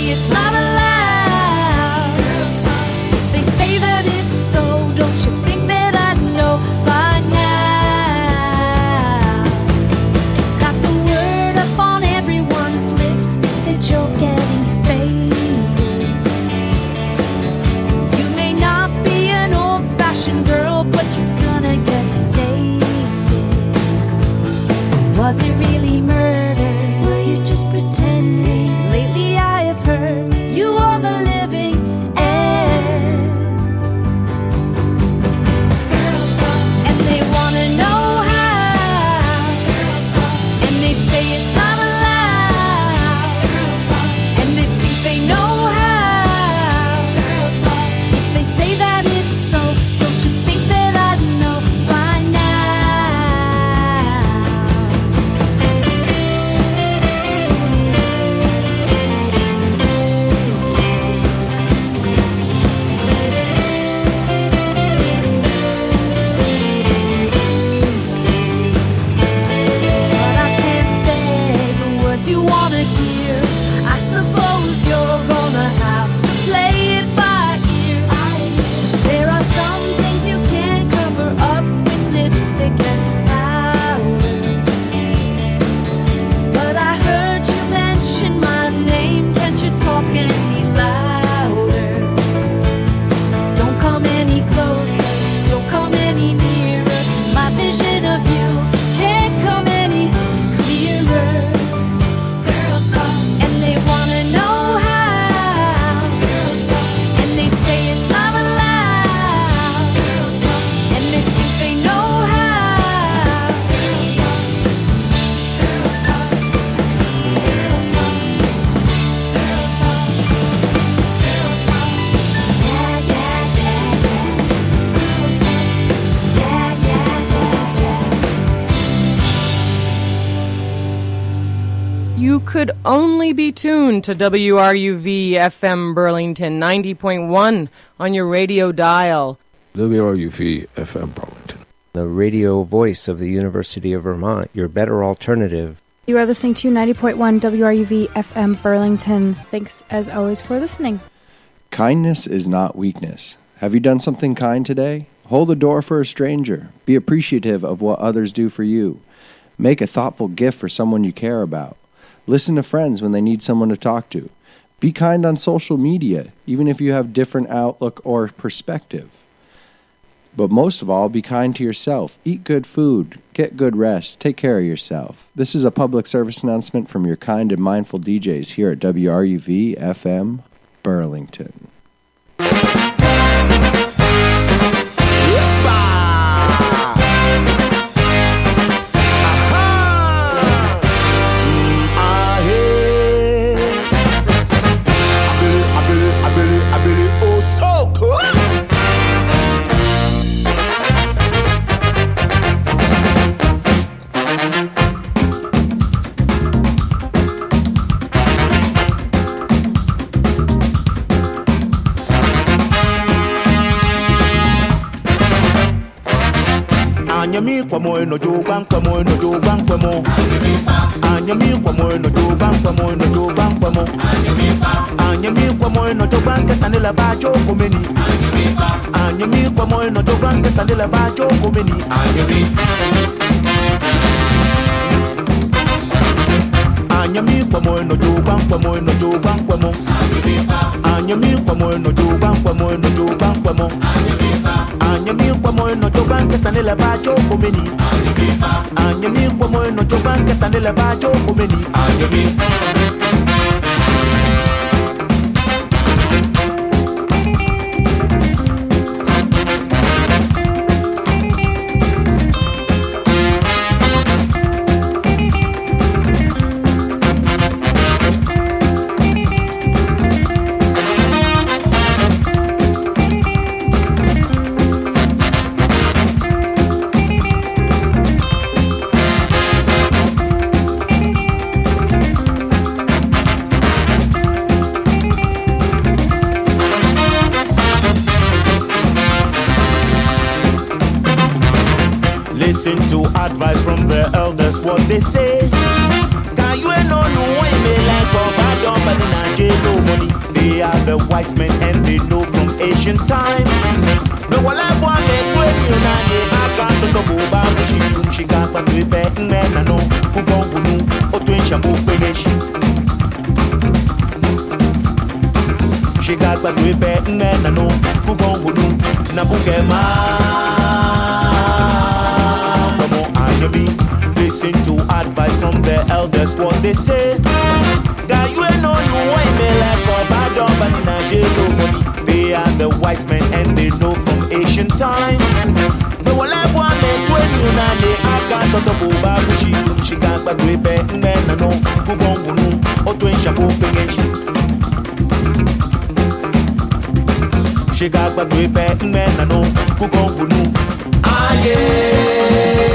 it's not allowed. If they say that it's so, don't you think that I know by now? Got the word up on everyone's lips that you're getting faded. You may not be an old-fashioned girl, but you're gonna get dated. Was it really murder? Were you just pretending? Lately I have heard you are the living end. And they wanna know how. And they say it's not allowed. And they think they know how. If they say that it's so, don't you think that I'd know by now? But I can't say the words you wanna hear. I suppose you're gonna have to play it by ear. There are some things you can't cover up with lipstick and powder. But I heard you mention my name. Can't you talk any louder? Don't come any closer, don't come any nearer. My vision of you can't come any clearer. And they wanna know how. And they say it's not allowed. And they think they know how. You could only be tuned to WRUV FM Burlington 90.1 on your radio dial. WRUV FM Burlington. The radio voice of the University of Vermont, your better alternative. You are listening to 90.1 WRUV FM Burlington. Thanks, as always, for listening. Kindness is not weakness. Have you done something kind today? Hold the door for a stranger. Be appreciative of what others do for you. Make a thoughtful gift for someone you care about. Listen to friends when they need someone to talk to. Be kind on social media, even if you have different outlook or perspective. But most of all, be kind to yourself. Eat good food. Get good rest. Take care of yourself. This is a public service announcement from your kind and mindful DJs here at WRUV FM Burlington. Anyami kwa moyo no joban kwa moyo no joban kwa mo. Anyami kwa moyo no joban kwa moyo no joban kwa mo. Anyami kwa moyo no joban ke sanela ba jo komeni. Anyami kwa moyo no joban ke sanela ba jo komeni. Anyami kwa moyo no joban kwa moyo no joban kwa mo. Anyami kwa moyo no joban kwa moyo no joban kwa mo. Anyami kwa moyo no joban ke sanela ba jo komeni. Anyami kwa moyo no joban ke sanela ba jo komeni. Anyami. Listen to advice from the elders, what they say. Can you know no way me like don't buy no money. They are the wise men and they know from ancient time. No one like one man 20 and I can't talk about she got but we bet men I know who won't know or twin shampoo finish. She got but we bet men I know who won't know Nabukema. Come on, I listen to advice from the elders, what they say. God, you ain't no way, me like a bad up and I did nobody. They are the wise men and they know from ancient time. No one like one man 20 and I can't talk about she got but we bet men I know who won't know or twin shampoo finish. She got but we bet men I know who won't know. Ah yeah.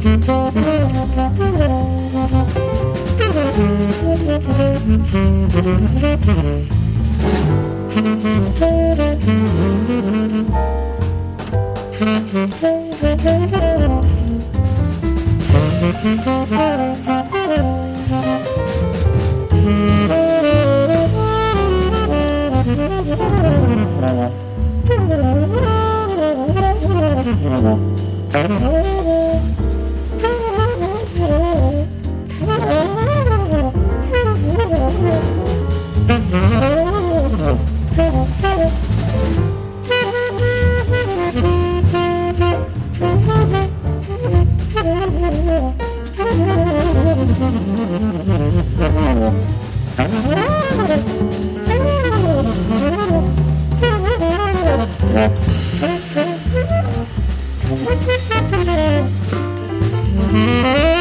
Thank you.